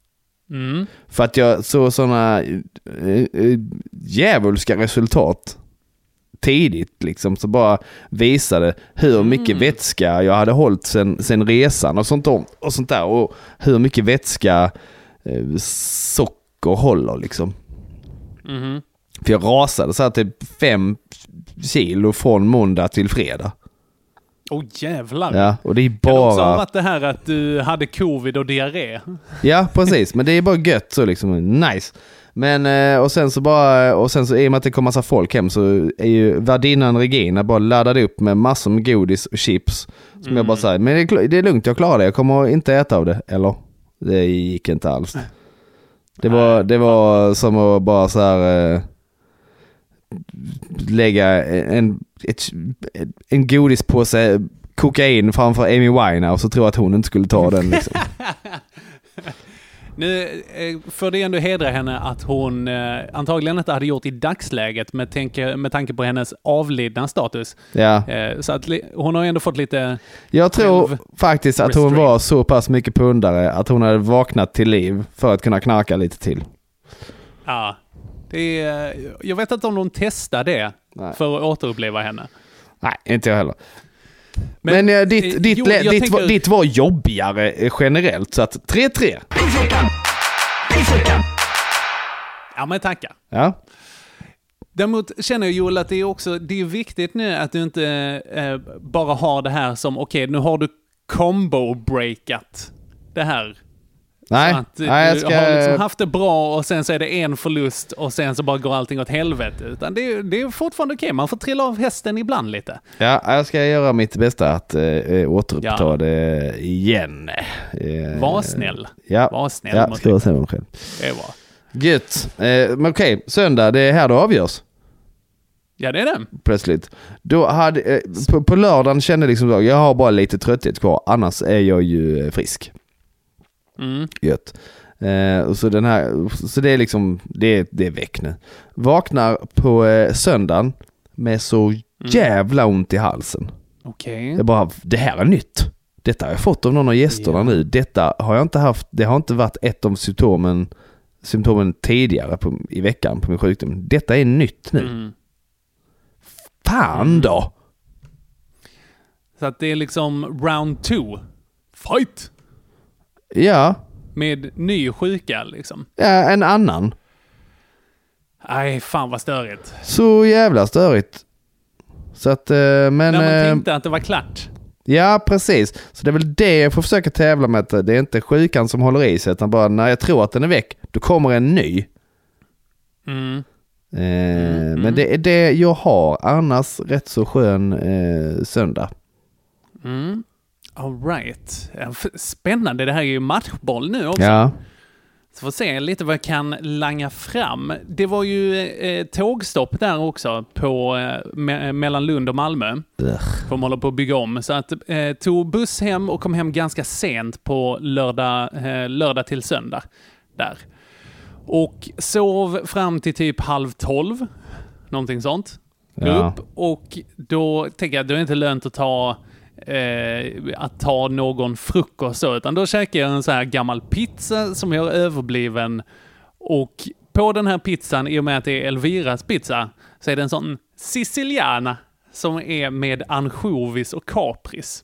För att jag såg sådana djävulska resultat tidigt liksom, så bara visade hur mycket vätska jag hade hållit sen resan och sånt där, och hur mycket vätska socker håller liksom. För jag rasade så här typ 5 kilo från måndag till fredag. Jävlar. Ja, och det är bara... Kan det också ha varit det här att du hade covid och diarré? Ja, precis. Men det är bara gött så liksom, nice. Men och sen så i och med att det kommer massa folk hem så är ju värdinnan Regina bara laddad upp med massor med godis och chips som jag bara säger, men det är lugnt, jag klarar det, jag kommer inte äta av det. Eller det gick inte alls. Det var som att bara så här lägga en godispåse kokain framför Amy Winehouse och tro att hon inte skulle ta den liksom. Nu får det ändå hedra henne att hon antagligen inte hade gjort i dagsläget med tanke på hennes avlidna status. Ja. Så att hon har ändå fått lite... Jag tror faktiskt att hon var så pass mycket pundare att hon hade vaknat till liv för att kunna knarka lite till. Ja. Jag vet inte om de testar det för att återuppleva henne. Nej, inte jag heller. Men ditt var jobbigare generellt, så att 3-3. Ja, men tackar. Ja. Däremot känner jag, Joel, att det är viktigt nu att du inte bara har det här som okej, nu har du combo-breakat det här. Nej, att du har liksom haft det bra och sen så är det en förlust och sen så bara går allting åt helvete. Utan det är fortfarande okej. Man får trilla av hästen ibland lite. Ja, jag ska göra mitt bästa att återuppta det igen. Var snäll. Ja, var snäll. Ja, ska vara snäll med själv. Det var. Gött. Men okej, söndag, det är här det avgörs. Ja, det är det. Plötsligt. Då hade, på lördagen kände liksom jag har bara lite trötthet kvar. Annars är jag ju frisk. Gött. Så det är liksom det är väck nu. Vaknar på söndagen med så jävla ont i halsen. Okej. Jag bara, det här är nytt. Detta har jag fått av någon av gästerna nu. Detta har jag inte haft. Det har inte varit ett av symptomen tidigare i veckan på min sjukdom. Detta är nytt nu. Fan då. Så att det är liksom round 2. Fight! Ja. Med ny sjuka liksom. Ja, en annan. Nej, fan vad störigt. Så jävla störigt. Så att, men... När man tänkte att det var klart. Ja, precis. Så det är väl det jag får försöka tävla med. Det är inte sjukan som håller i sig, utan bara när jag tror att den är väck, då kommer en ny. Men det är det jag har. Annars rätt så skön söndag. All right. Spännande. Det här är ju matchboll nu också. Ja. Så får se lite vad jag kan langa fram. Det var ju tågstopp där också på mellan Lund och Malmö. För de håller på att bygga om. Så att tog buss hem och kom hem ganska sent på lördag till söndag där. Och sov fram till typ 11:30. Någonting sånt. Upp. Och då tänker jag, det är inte lönt att ta någon frukost så, utan då käkar jag en så här gammal pizza som jag har överbliven, och på den här pizzan, i och med att det är Elviras pizza, så är det en sån siciliana som är med ansjovis och kapris.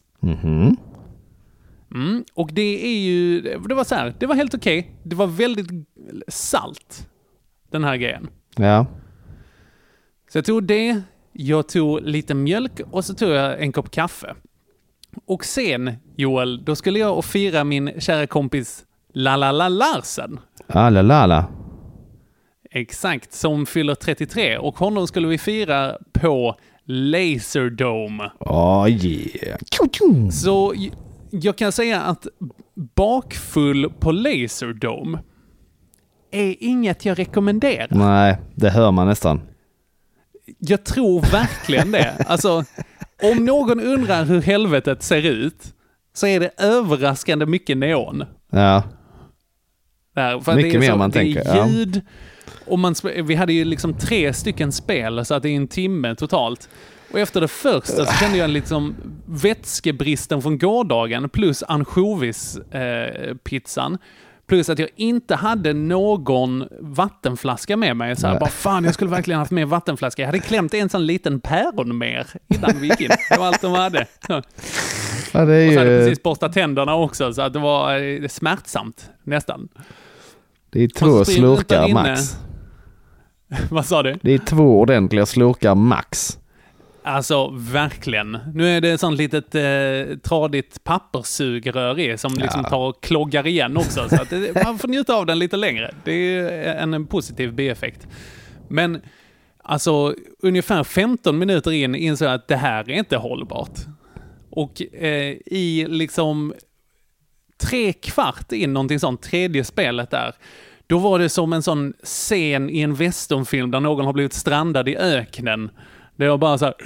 Och det är ju, det var så här, det var helt okej. Det var väldigt salt, den här grejen. Ja. Så jag tog det, jag tog lite mjölk och så tog jag en kopp kaffe. Och sen, Joel, då skulle jag och fira min kära kompis Lalala Larsen. Lalala. Exakt, som fyller 33. Och honom skulle vi fira på Laserdome. Yeah. Så jag kan säga att bakfull på Laserdome är inget jag rekommenderar. Nej, det hör man nästan. Jag tror verkligen det. Alltså, om någon undrar hur helvetet ser ut, så är det överraskande mycket neon. Ja. Där, för mycket det är mer så, man det tänker. Är ljud, och vi hade ju liksom 3 stycken spel, så att det är en timme totalt. Och efter det första så kände jag liksom vätskebristen från gårdagen plus ansjovis-pizzan. Plus att jag inte hade någon vattenflaska med mig. Så här, bara fan, jag skulle verkligen haft med vattenflaska. Jag hade klämt en sån liten päron mer innan vi gick in. Det var allt de hade. Ja, det är ju... Och så hade jag precis borstat tänderna också, så att det var smärtsamt nästan. Det är 2 slurkar max. Vad sa du? Det är 2 ordentliga slurkar max. Alltså, verkligen. Nu är det sånt litet tradigt papperssugrör i som liksom tar och kloggar igen också. Så att man får njuta av den lite längre. Det är en positiv bieffekt. Men alltså, ungefär 15 minuter in insåg jag att det här är inte hållbart. Och i liksom 3/4 in, någonting sånt, tredje spelet där, då var det som en sån scen i en westernfilm där någon har blivit strandad i öknen. Det var bara så här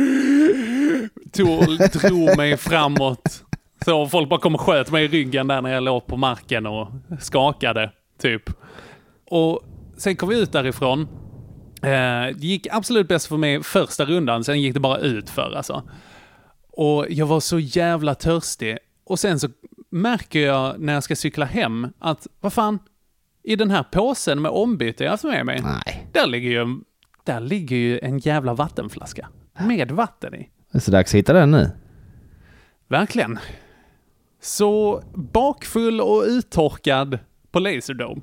drog mig framåt. Så folk bara kom och sköt mig i ryggen där när jag låg på marken och skakade, typ. Och sen kom vi ut därifrån. Det gick absolut bäst för mig första rundan, sen gick det bara ut för alltså. Och jag var så jävla törstig. Och sen så märker jag när jag ska cykla hem att, vad fan, i den här påsen med ombyte jag har haft med mig, där ligger ju en jävla vattenflaska med vatten i. Det är så dags att hitta den nu. Verkligen. Så bakfull och uttorkad på Laserdome.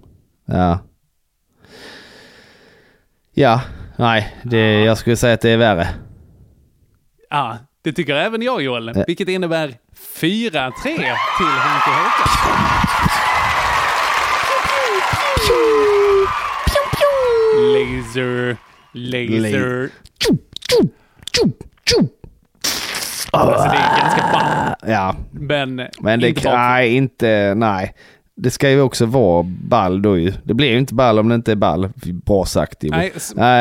Ja, nej, jag skulle säga att det är värre. Ja, det tycker även jag, Joel. Vilket innebär 4-3 till Henke Håkan. Laser. Alltså det är ganska ball. Ja. Men det nej. Det ska ju också vara ball då ju. Det blir ju inte ball om det inte är ball. Bra sagt. Nej,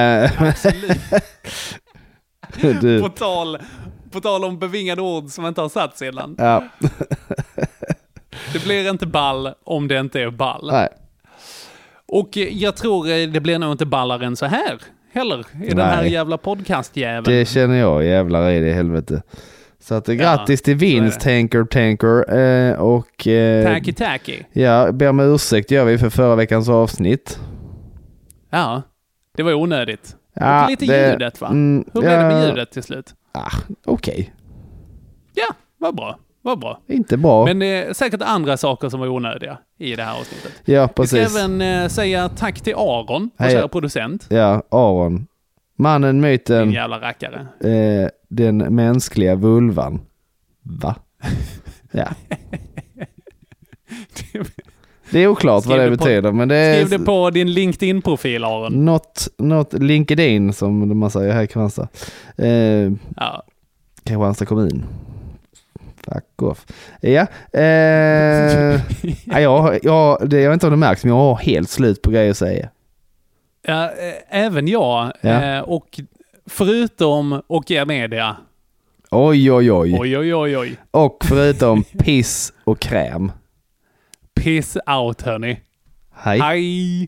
absolut. På tal om bevingade ord som inte har satt sedan. Ja. Det blir inte ball om det inte är ball. Nej. Och jag tror det blir nog inte ballare än så här heller i den här jävla podcastjäveln. Det känner jag, jävlar i det helvete. Så att grattis till vinst, Tanker. Och tacky. Ja, ber om ursäkt gör vi för förra veckans avsnitt. Ja, det var onödigt. Ja, och lite ljudet, va? Hur blev det med ljudet till slut? Okej. Ja, vad bra. Inte bra. Men det är säkert andra saker som var onödiga i det här avsnittet. Ja, precis. Vi ska även säga tack till Aron, vår kära producent. Ja, Aron. Mannen, myten. En jävla rackare. Den mänskliga vulvan. Va? Ja. Det är oklart vad det betyder. Men det är... Skriv det på din LinkedIn-profil, Aron. Not LinkedIn, som man säger här i Kristianstad. Kristianstad kommun. Fuck off. Ja. Jag vet inte om det märks, men jag har helt slut på grejer att säga. Ja, även jag. Ja. Och förutom och er media. Oj. Oj. Och förutom piss och kräm. Piss out, hörni. Hej.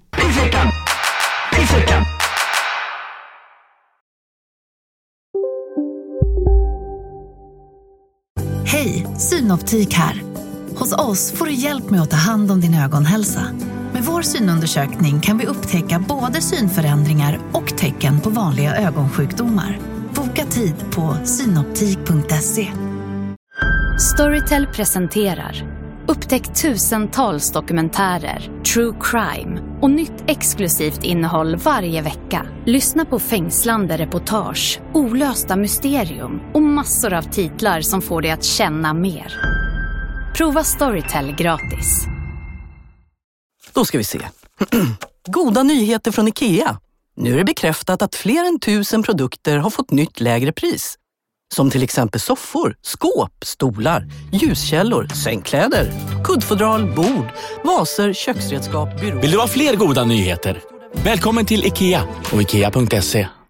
Hej, Synoptik här. Hos oss får du hjälp med att ta hand om din ögonhälsa. Med vår synundersökning kan vi upptäcka både synförändringar och tecken på vanliga ögonsjukdomar. Boka tid på synoptik.se. Storytel presenterar. Upptäck tusentals dokumentärer, true crime och nytt exklusivt innehåll varje vecka. Lyssna på fängslande reportage, olösta mysterium och massor av titlar som får dig att känna mer. Prova Storytel gratis. Då ska vi se. Goda nyheter från IKEA. Nu är det bekräftat att fler än 1000 produkter har fått nytt lägre pris. Som till exempel soffor, skåp, stolar, ljuskällor, sängkläder, kuddfodral, bord, vaser, köksredskap, byråer. Vill du ha fler goda nyheter? Välkommen till IKEA och IKEA.se.